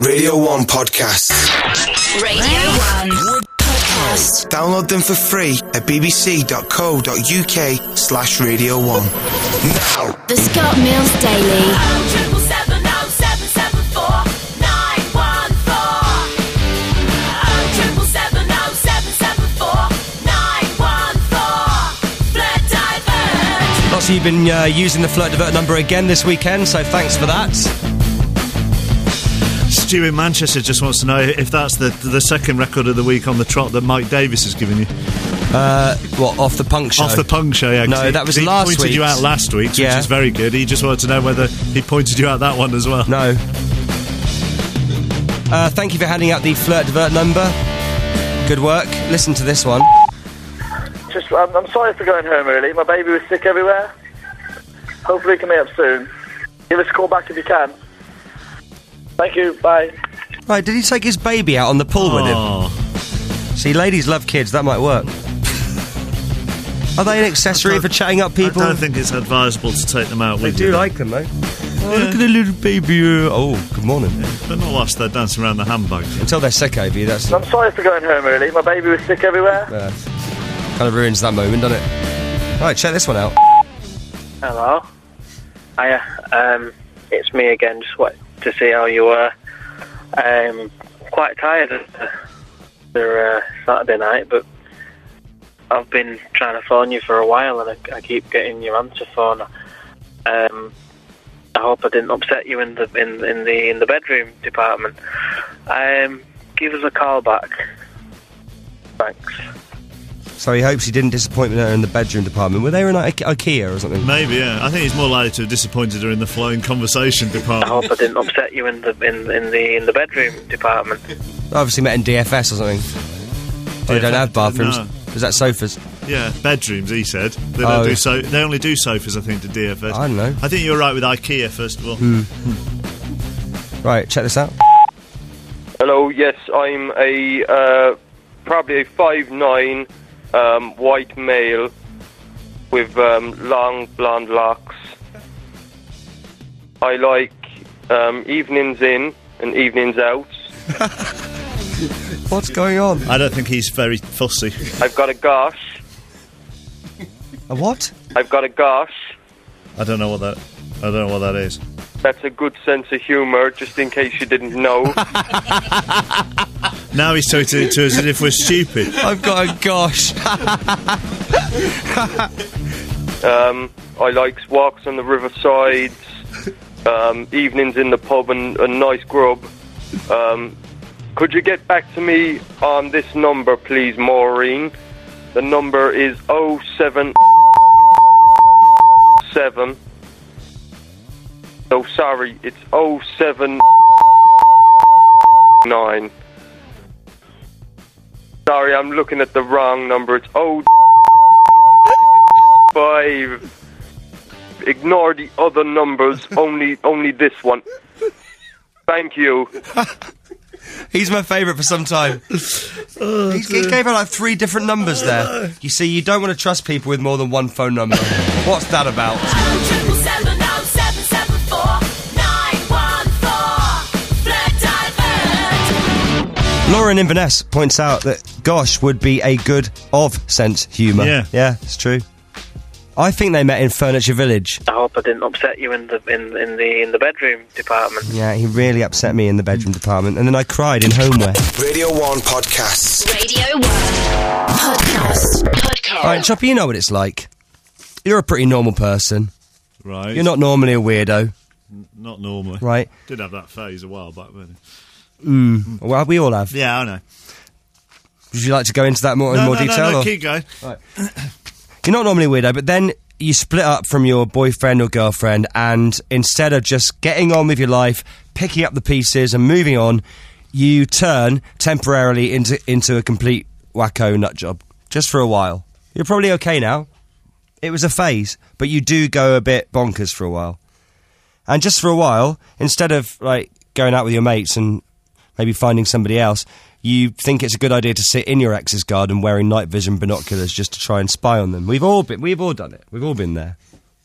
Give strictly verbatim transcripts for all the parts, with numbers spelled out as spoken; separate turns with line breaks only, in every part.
Radio one podcasts.
Radio one podcast.
Download them for free at bbc.co.uk slash Radio one. Now.
The Scott Mills Daily.
Oh, triple seven, oh, seven, seven, four, nine, one, four. Oh, triple seven, oh, seven, seven, four, nine, one, four. Flirt Divert.
Lots of you have been uh, using the Flirt Divert number again this weekend, so thanks for that.
Stu in Manchester just wants to know if that's the the second record of the week on the trot that Mike Davis has given you.
Uh, what, off the punk show?
Off the punk show, yeah.
No,
he,
that was
he
last
pointed
week's.
you out last week's,
Yeah.
which is very good. He just wanted to know whether he pointed you out that one as well.
No. Uh, thank you for handing out the Flirt Divert number. Good work. Listen to this one.
Just, I'm, I'm sorry for going home early. My baby was sick everywhere. Hopefully we can meet up soon. Give us a call back if you can. Thank you, bye.
Right, did he take his baby out on the pool with him?
Oh.
See, ladies love kids, that might work. Are they an accessory for chatting up people?
I don't think it's advisable to take them out
They
with
do
you.
like them, though. Oh, look at the little baby. uh, Oh, good morning.
But not whilst they're dancing around the handbag.
Until they're sick over you, that's...
I'm sorry for going home early. My baby was sick everywhere.
Uh, kind of ruins that moment, doesn't it? Right, check this one out.
Hello. Hiya. Um, it's me again. Just wanted to see how you were. Um, quite tired after uh, Saturday night, but I've been trying to phone you for a while, and I, I keep getting your answer phone. Um, I hope I didn't upset you in the in, in the in the bedroom department. Um, give us a call back. Thanks.
So he hopes he didn't disappoint her in the bedroom department. Were they in like, IKEA or something?
Maybe, yeah. I think he's more likely to have disappointed her in the flowing conversation
I
department.
hope I didn't upset you in the in, in the in the bedroom department.
Obviously met in D F S or something. Oh, they don't have bathrooms.
No.
Is that sofas?
Yeah, bedrooms, he said. They
Oh.
don't do so. They only do sofas, I think, to D F S.
I don't know.
I think you're right with IKEA, first of all.
Right, check this out.
Hello, yes, I'm a, uh, probably a five nine um, white male with um, long blonde locks. I like um, evenings in and evenings out.
What's going on?
I don't think he's very fussy.
I've got a gosh.
A what?
I've got a gosh.
I don't know what that. I don't know what that is.
That's a good sense of humour, just in case you didn't know.
Now he's talking to, to us as if we're stupid.
I've got a gosh.
Um, I like walks on the riversides, um, evenings in the pub and a nice grub. Um, could you get back to me on this number, please, Maureen? The number is oh seven seven. No, sorry, it's oh seven nine. Sorry, I'm looking at the wrong number. It's oh five. Ignore the other numbers. only, only this one. Thank you.
He's my favourite for some time.
Oh,
He's, he gave her like three different numbers there. You see, you don't want to trust people with more than one phone number. What's that about?
Oh, triple seven, oh, seven, seven, four, nine, one, four. Flirt Divert.
Laura in Inverness points out that gosh would be a good of sense humour.
Yeah.
Yeah, it's true. I think they met in Furniture Village.
I hope I didn't upset you in the in, in the in the bedroom department.
Yeah, he really upset me in the bedroom department, and then I cried in homeware.
Radio one podcasts.
Radio one podcast. Podcast.
All right, Choppy, you know what it's like. You're a pretty normal person.
Right.
You're not normally a weirdo,
Not normally.
right?
Did have that phase a while back, didn't
Mm. Well, we all have.
Yeah, I know.
Would you like to go into that more in
no,
more
no,
detail?
No, no,
or?
keep going.
You're not normally a weirdo, but then you split up from your boyfriend or girlfriend, and instead of just getting on with your life, picking up the pieces and moving on, you turn temporarily into into a complete wacko nut job, just for a while. You're probably okay now. It was a phase, but you do go a bit bonkers for a while. And just for a while, instead of like going out with your mates and maybe finding somebody else, you think it's a good idea to sit in your ex's garden wearing night vision binoculars just to try and spy on them. We've all been, we've all done it. We've all been there.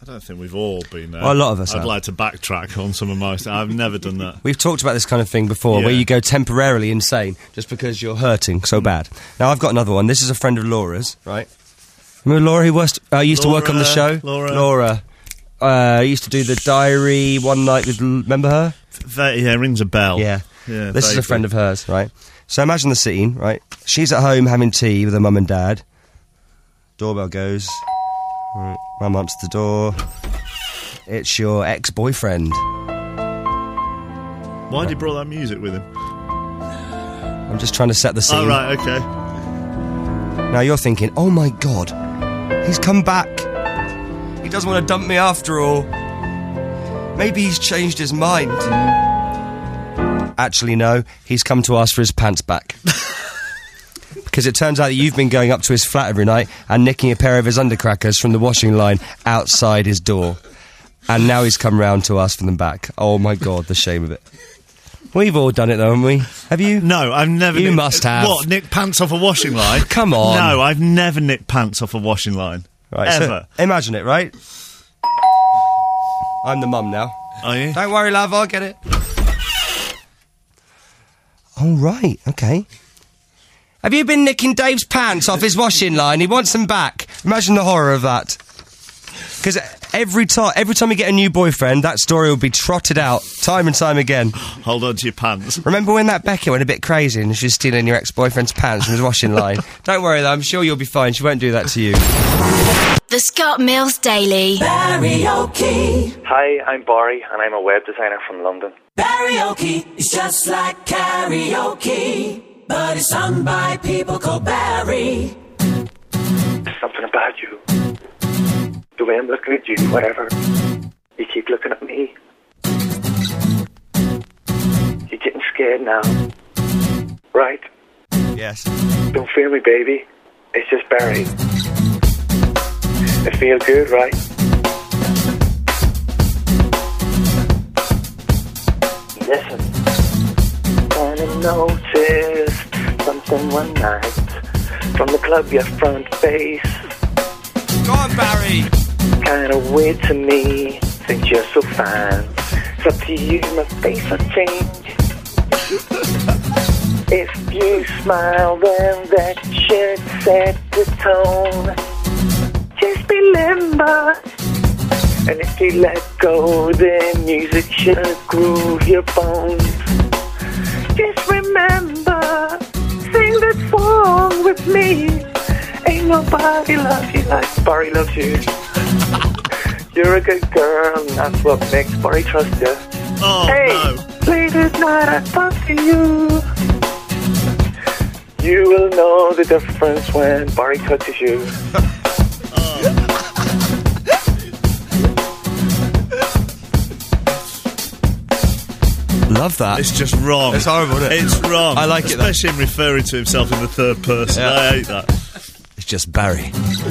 I don't think we've all been there.
Well, a lot of us
I'd
have.
like to backtrack on some of my stuff. I've never done that.
We've talked about this kind of thing before,
Yeah.
where you go temporarily insane just because you're hurting so bad. Now, I've got another one. This is a friend of Laura's, right? Remember Laura, who was, uh, used to work on the show?
Laura.
Laura. Uh, used to do the diary one night with... Remember her?
That, yeah, rings a bell.
Yeah.
Yeah,
This is a
vaguely.
friend of hers, right? So imagine the scene, right? She's at home having tea with her mum and dad. Doorbell goes. Right. Mum answers the door. It's your ex-boyfriend.
Why did he brought that music with him?
I'm just trying to set the scene.
Oh, right, okay.
Now you're thinking, oh my god, he's come back. He doesn't want to dump me after all. Maybe he's changed his mind. Actually, no, he's come to ask for his pants back. Because it turns out that you've been going up to his flat every night and nicking a pair of his undercrackers from the washing line outside his door. And now he's come round to ask for them back. Oh my god, the shame of it. We've all done it though, haven't we? Have you?
No, I've never...
You
nicked-
must have.
What, nick pants off a washing line?
Come on.
No, I've never nicked pants off a washing line.
Right, so
Ever.
imagine it, right? I'm the mum now.
Are you?
Don't worry, love, I'll get it. Oh, right, okay. Have you been nicking Dave's pants off his washing line? He wants them back. Imagine the horror of that. Because every time, every time you get a new boyfriend, that story will be trotted out time and time again.
Hold on to your pants.
Remember when that Becca went a bit crazy and she was stealing your ex-boyfriend's pants from his washing line? Don't worry, though, I'm sure you'll be fine. She won't do that to you.
The Scott Mills Daily.
Karaoke.
Hi, I'm Barry, and I'm a web designer from London.
Karaoke is just like karaoke, but it's sung by people called Barry.
Something about you. The way I'm looking at you, whatever. You keep looking at me. You're getting scared now. Right?
Yes.
Don't fear me, baby. It's just Barry. It feels good, right? Listen. Kinda noticed something one night. From the club, your front face.
Go on, Barry.
Kinda weird to me, think you're so fine. It's up to you, my face will change. If you smile, then that should set the tone. Just be limber. And if you let go, then music should groove your bones. Just remember, sing that song with me. Ain't nobody loves you like Barry loves you. You're a good girl, and that's what makes Barry trust you.
Oh,
Hey,
no.
late at night I talk to you. You will know the difference when Barry touches you.
Love that.
It's just wrong.
It's horrible, isn't it?
It's wrong.
I like it, though.
Especially him referring to himself in the third person.
Yeah.
I hate that.
It's just Barry.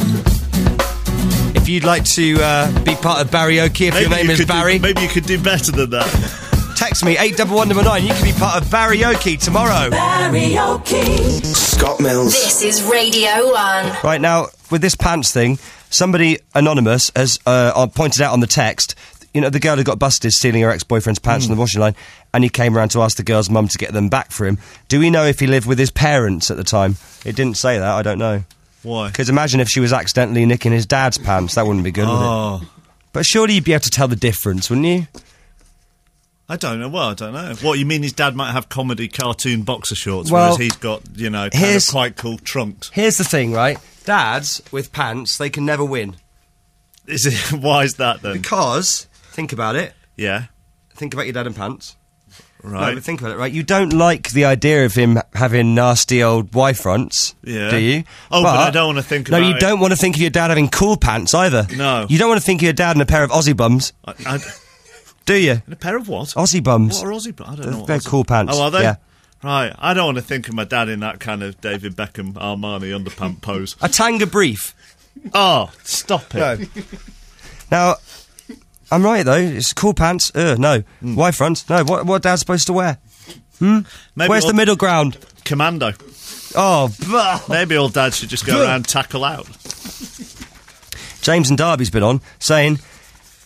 If you'd like to uh, be part of Barryoke, if your name
you
is
could do-
Barry,
maybe you could do better than that.
text me eight one one nine nine. You can be part of Barryoke tomorrow.
Karaoke.
Scott Mills.
This is Radio one.
Right now, with this pants thing, somebody anonymous has uh, pointed out on the text. You know, the girl who got busted stealing her ex-boyfriend's pants from the washing line, and he came around to ask the girl's mum to get them back for him. Do we know if he lived with his parents at the time? It didn't say that, I don't know.
Why?
Because imagine if she was accidentally nicking his dad's pants. That wouldn't be good, would it?
Oh,
But surely you'd be able to tell the difference, wouldn't you?
I don't know. Well, I don't know. What, you mean his dad might have comedy cartoon boxer shorts,
Well,
whereas he's got, you know, kind of
here's-
quite cool trunks?
Here's the thing, right? Dads with pants, they can never win.
Is it? Why is that then?
Because, think about it,
Yeah,
think about your dad in pants.
right.
No, but think about it, right? You don't like the idea of him having nasty old Y fronts,
Yeah.
do you?
Oh, but I don't wanna think
No,
about
you
it.
don't want to think of your dad having cool pants either.
No.
You don't want to think of your dad in a pair of Aussie bums,
I, I,
do you?
in a pair of what?
Aussie bums.
What are Aussie? I don't
They're
know. What
very
Aussie-
cool pants,
Oh, are they?
yeah.
Right. I don't want to think of my dad in that kind of David Beckham Armani underpant pose.
A tanga brief.
Oh, stop it.
No. Now, I'm right though. It's cool pants. Uh, no.
Hmm.
Y fronts. No. What what dad's supposed to wear?
Maybe
Where's
all-
the middle ground?
Commando.
Oh, bah.
Maybe all dads should just go around tackle out.
James and Darby's been on saying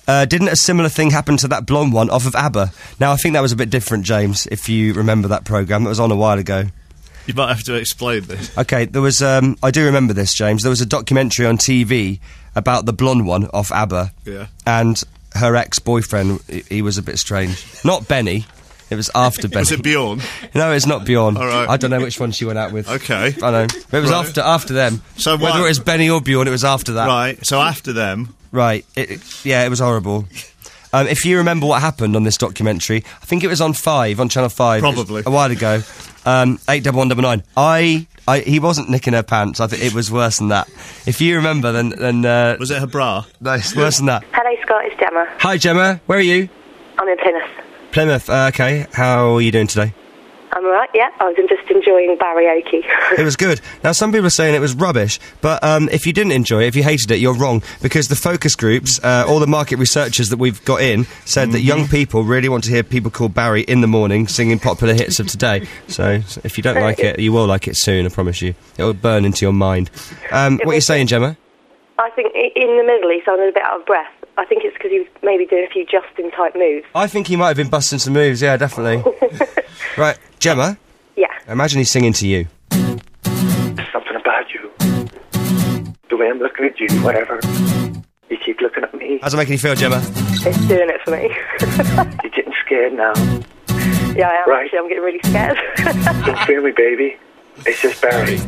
Uh, didn't a similar thing happen to that blonde one off of ABBA? Now, I think that was a bit different, James, if you remember that programme. That was on a while ago.
You might have to explain this.
Okay, there was... Um, I do remember this, James. There was a documentary on T V about the blonde one off ABBA.
Yeah.
And her ex-boyfriend, he, he was a bit strange. Not Benny. It was after Benny.
Was it Bjorn?
No, it's not Bjorn.
All right.
I don't know which one she went out with.
Okay.
I know. But it was
Right.
after after them.
So
Whether
what-
it was Benny or Bjorn, it was after that.
Right, so after them...
Right. It, it- yeah, it was horrible. Um, if you remember what happened on this documentary, I think it was on Five, on Channel Five.
Probably.
A while ago. Um, eight double one double nine. I, I, he wasn't nicking her pants. I think it was worse than that. If you remember, then, then uh,
Was it her bra?
no, it's worse than that.
Hello, Scott. It's Gemma.
Hi, Gemma. Where are you?
I'm in Plymouth.
Plymouth. Uh, okay. How are you doing today?
I'm alright, yeah. I was just enjoying karaoke.
It was good. Now, some people are saying it was rubbish, but um, if you didn't enjoy it, if you hated it, you're wrong, because the focus groups, uh, all the market researchers that we've got in, said that young people really want to hear people called Barry in the morning singing popular hits of today. So, so if you don't like it, you will like it soon, I promise you. It will burn into your mind. Um, what are you saying, Gemma?
I think i- in the middle he sounded a bit out of breath. I think it's because he was maybe doing a few Justin-type moves.
I think he might have been busting some moves, yeah, definitely. Right, Gemma,
Yeah.
imagine he's singing to you.
Something about you. The way I'm looking at you, whatever. You keep looking at me.
How's it making you feel, Gemma?
It's doing it for me.
You're getting scared now.
Yeah, I am
Right.
actually. I'm getting really scared.
Don't fear me, baby. It's just Barry.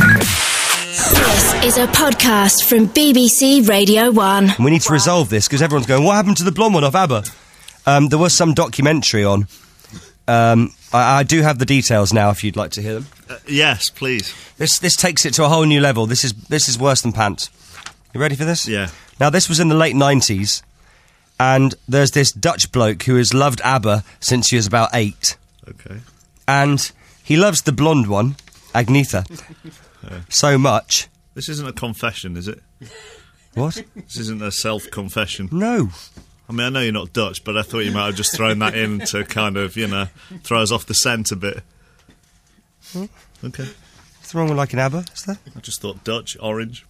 This is a podcast from B B C Radio one.
We need to resolve this, because everyone's going, what happened to the blonde one off ABBA? Um, there was some documentary on. Um, I, I do have the details now, if you'd like to hear them.
Uh, yes, please.
This this takes it to a whole new level. This is this is worse than pants. You ready for this?
Yeah.
Now, this was in the late nineties, and there's this Dutch bloke who has loved ABBA since he was about eight.
Okay.
And he loves the blonde one, Agnetha, so much.
This isn't a confession, is it?
What?
This isn't a self-confession.
No.
I mean, I know you're not Dutch, but I thought you might have just thrown that in to kind of, you know, throw us off the scent a bit. Okay.
What's wrong with liking ABBA, is there?
I just thought Dutch, orange.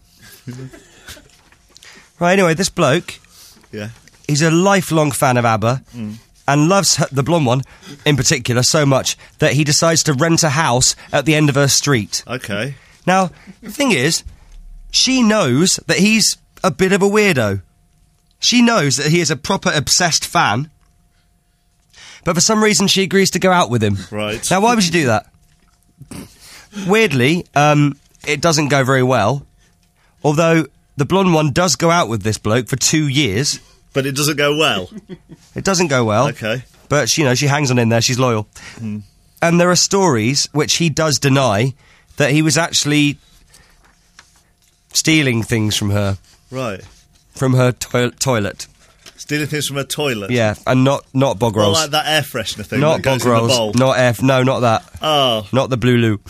Right, anyway, this bloke,
Yeah.
he's a lifelong fan of ABBA and loves her, the blonde one in particular so much that he decides to rent a house at the end of her street.
Okay.
Now, the thing is, she knows that he's a bit of a weirdo. She knows that he is a proper obsessed fan, but for some reason she agrees to go out with him.
Right.
Now, why would you do that? Weirdly, um, it doesn't go very well, although the blonde one does go out with this bloke for two years.
But it doesn't go well.
It doesn't go well.
Okay.
But, she, you know, she hangs on in there, she's loyal.
Mm.
And there are stories, which he does deny, that he was actually stealing things from her,
Right.
from her toi- toilet.
Stealing things from a toilet.
Yeah, and not, not bog
Not
rolls.
like that air freshener thing
not
that goes
bog
in the
rolls.
bowl.
Not F. No, not that.
Oh.
Not the blue loo.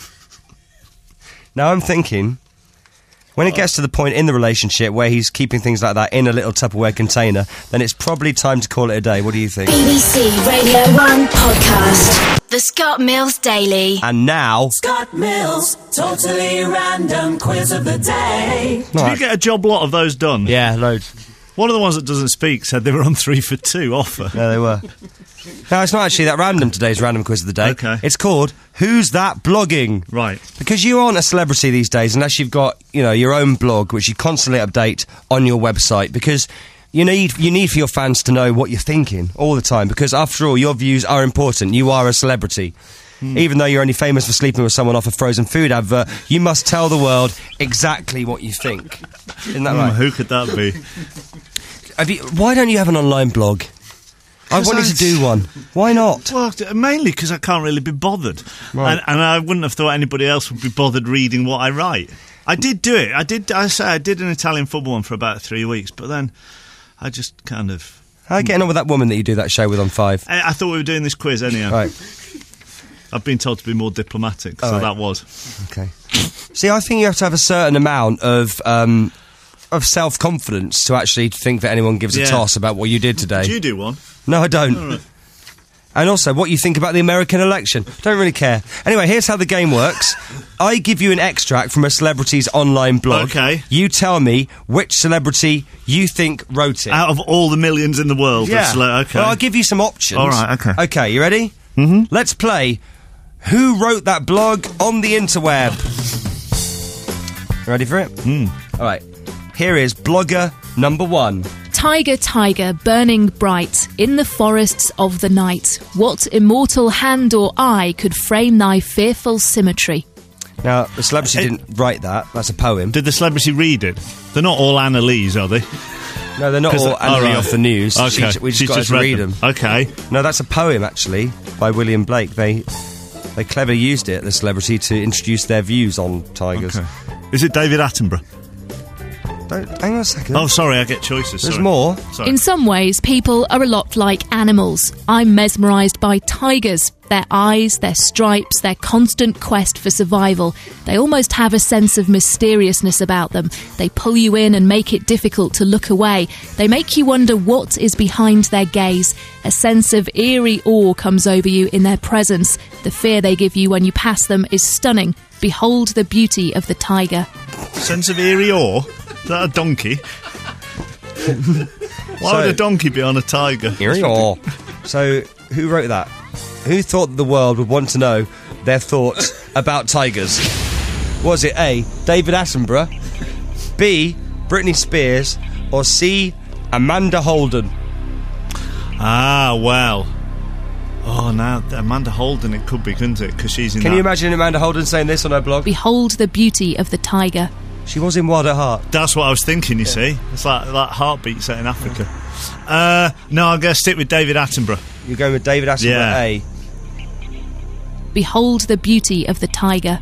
Now I'm thinking, when it gets to the point in the relationship where he's keeping things like that in a little Tupperware container, then it's probably time to call it a day. What do you think?
B B C Radio one podcast. The Scott Mills Daily.
And now...
Scott Mills, totally random quiz of the day.
Did you get a job lot of those done?
Yeah, loads.
One of the ones that doesn't speak said they were on three for two offer.
Yeah, they were. No, it's not actually that random, today's random quiz of the day.
Okay.
It's called Who's That Blogging?
Right.
Because you aren't a celebrity these days unless you've got, you know, your own blog, which you constantly update on your website, because you need you need for your fans to know what you're thinking all the time, because after all, your views are important. You are a celebrity. Even though you're only famous for sleeping with someone off a frozen food advert, you must tell the world exactly what you think. Isn't that
Hmm,
right?
who could that be?
Have you, why don't you have an online blog? I wanted to do one. Why not?
Well, mainly because I can't really be bothered.
Right.
And, and I wouldn't have thought anybody else would be bothered reading what I write. I did do it. I did, I say I did an Italian football one for about three weeks, but then I just kind of...
How are you getting on with that woman that you do that show with on Five?
I, I thought we were doing this quiz anyhow.
Right.
I've been told to be more diplomatic, so
All right.
that was.
Okay. See, I think you have to have a certain amount of um, of self-confidence to actually think that anyone gives
Yeah.
a toss about what you did today.
Did you do one?
No, I don't.
All right.
And also, what you think about the American election. Don't really care. Anyway, here's how the game works. I give you an extract from a celebrity's online blog.
Okay.
You tell me which celebrity you think wrote it.
Out of all the millions in the world.
Yeah.
of cele- okay.
Well, I'll give you some options.
All right, okay.
Okay, you ready?
Mm-hmm.
Let's play Who Wrote That Blog on the Interweb. Ready for it?
Mm.
All right. Here is blogger number one.
Tiger, tiger, burning bright, in the forests of the night, what immortal hand or eye could frame thy fearful symmetry?
Now, the celebrity
Uh,
didn't write that. That's a poem.
Did the celebrity read it? They're not all Annalise, are they?
No, they're not
'Cause
all
they-
Annie
all right.
off the news.
Okay.
She, we just
She's
got
just
to
read
read
them.
them.
Okay.
No, that's a poem, actually, by William Blake. They they cleverly used it, the celebrity, to introduce their views on tigers.
Okay. Is it David Attenborough?
Don't, hang on a second.
Oh, sorry, I get choices.
There's
sorry.
more.
Sorry.
In some ways, people are a lot like animals. I'm mesmerised by tigers. Their eyes, their stripes, their constant quest for survival. They almost have a sense of mysteriousness about them. They pull you in and make it difficult to look away. They make you wonder what is behind their gaze. A sense of eerie awe comes over you in their presence. The fear they give you when you pass them is stunning. Behold the beauty of the tiger.
Sense of eerie awe? Is that a donkey? Why
So-
would a donkey be on a tiger?
Eerie awe. So, who wrote that? Who thought that the world would want to know their thoughts about tigers? Was it A, David Attenborough, B, Britney Spears, or C, Amanda Holden?
Ah, well. Oh, now Amanda Holden it could be, couldn't it? Because she's in
Can
that.
you imagine Amanda Holden saying this on her blog?
Behold the beauty of the tiger.
She was in Wild at Heart.
That's what I was thinking, you see. It's like, like Heartbeat set in Africa. Uh, no, I'm going to stick with David Attenborough.
You're going with David Attenborough,
Yeah.
A.
Behold the beauty of the tiger.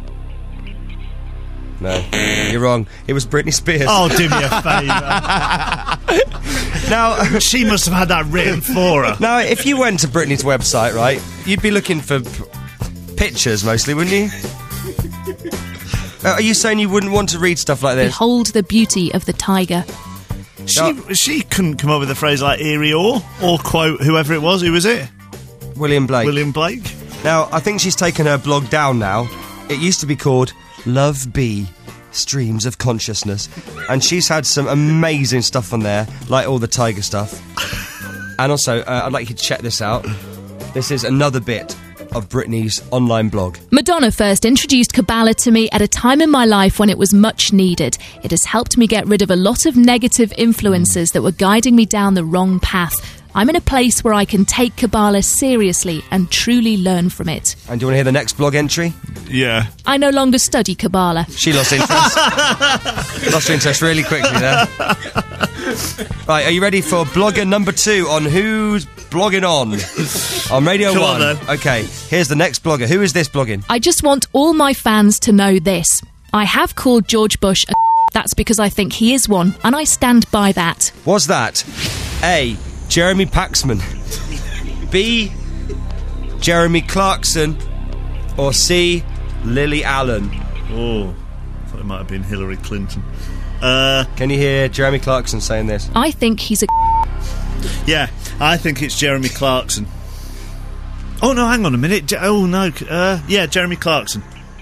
No, you're wrong. It was Britney Spears.
Oh, do me a favour.
Now,
she must have had that written for her.
now, if you went to Britney's website, right, you'd be looking for p- pictures mostly, wouldn't you? Uh, are you saying you wouldn't want to read stuff like this?
Behold the beauty of the tiger.
She, she couldn't come up with a phrase like eerie awe or quote whoever it was. Who was it?
William Blake.
William Blake.
Now, I think she's taken her blog down now. It used to be called Love Bee, Streams of Consciousness. And she's had some amazing stuff on there, like all the tiger stuff. And also, uh, I'd like you to check this out. This is another bit of Britney's online blog.
Madonna first introduced Kabbalah to me at a time in my life when it was much needed. It has helped me get rid of a lot of negative influences that were guiding me down the wrong path. I'm in a place where I can take Kabbalah seriously and truly learn from it.
And do you want to hear the next blog entry?
Yeah.
I no longer study Kabbalah.
She lost interest. Lost interest really quickly there. Right, are you ready for blogger number two on Who's Blogging On? On Radio
Come
one.
on, then.
Okay, here's the next blogger. Who is this blogging?
I just want all my fans to know this. I have called George Bush a that's because I think he is one, and I stand by that.
Was that A, Jeremy Paxman, B, Jeremy Clarkson, or C, Lily Allen?
Oh, I thought it might have been Hillary Clinton. Uh,
Can you hear Jeremy Clarkson saying this?
I think he's a
yeah, I think it's Jeremy Clarkson. Oh, no, hang on a minute. Je- oh, no. Uh, yeah, Jeremy Clarkson.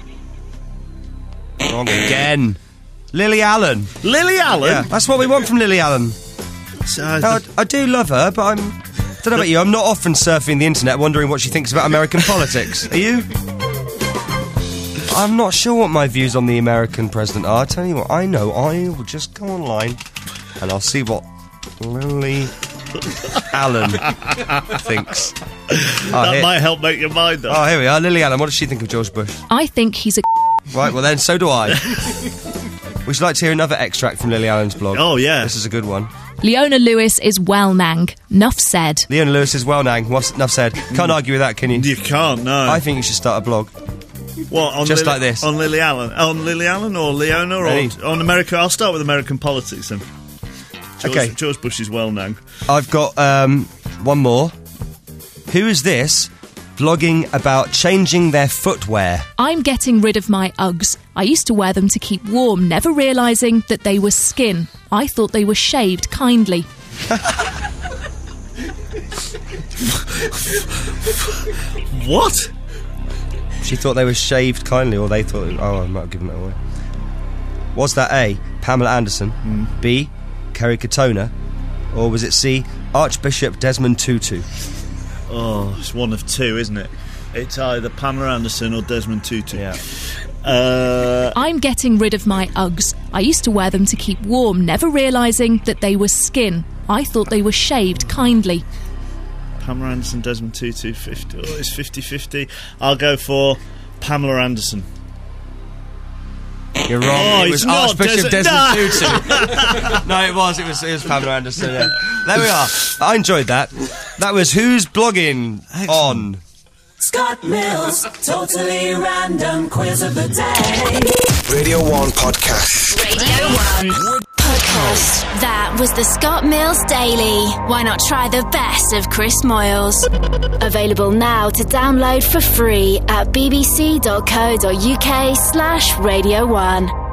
Wrong again. Lily Allen.
Lily Allen?
Yeah, that's what we want from Lily Allen.
So,
Now, I, I do love her, but I'm... I don't know about you, I'm not often surfing the internet wondering what she thinks about American politics. Are you? I'm not sure what my views on the American president are. I tell you what, I know. I will just go online and I'll see what Lily Allen thinks. Oh,
that
here,
might help make your mind up.
oh, here we are. Lily Allen, what does she think of George Bush?
I think he's a
Right, well then, so do I. Would you like to hear another extract from Lily Allen's blog?
Oh, yeah.
This is a good one.
Leona Lewis is well nang. Nuff said.
Leona Lewis is well nang. What's enough said? Can't argue with that, can you?
You can't, no.
I think you should start a blog.
What, on
Just
Lily,
like this.
On Lily Allen? On Lily Allen or Leona or
Any.
on America? I'll start with American politics then. George,
Okay.
George Bush is well known.
I've got um, one more. Who is this blogging about changing their footwear?
I'm getting rid of my Uggs. I used to wear them to keep warm, never realising that they were skin. I thought they were shaved kindly.
What?
She thought they were shaved kindly, or they thought... Oh, I might have given that away. Was that A, Pamela Anderson,
Mm.
B, Kerry Katona, or was it C, Archbishop Desmond Tutu?
Oh, it's one of two, isn't it? It's either Pamela Anderson or Desmond Tutu.
Yeah.
Uh,
I'm getting rid of my Uggs. I used to wear them to keep warm, never realising that they were skin. I thought they were shaved kindly.
Pamela Anderson, Desmond Tutu, fifty. Oh, it's fifty-fifty. I'll go for Pamela Anderson.
You're wrong.
Oh,
it
it's
was
not
Archbishop
Des-
Desmond
No.
Tutu. No, it was. It was. It was Pamela Anderson. Yeah. There we are. I enjoyed that. That was Who's Blogging on.
Scott Mills, totally random quiz of the day.
Radio one podcast.
Radio one podcast. That was the Scott Mills Daily. Why not try the best of Chris Moyles? Available now to download for free at bbc.co.uk slash Radio one.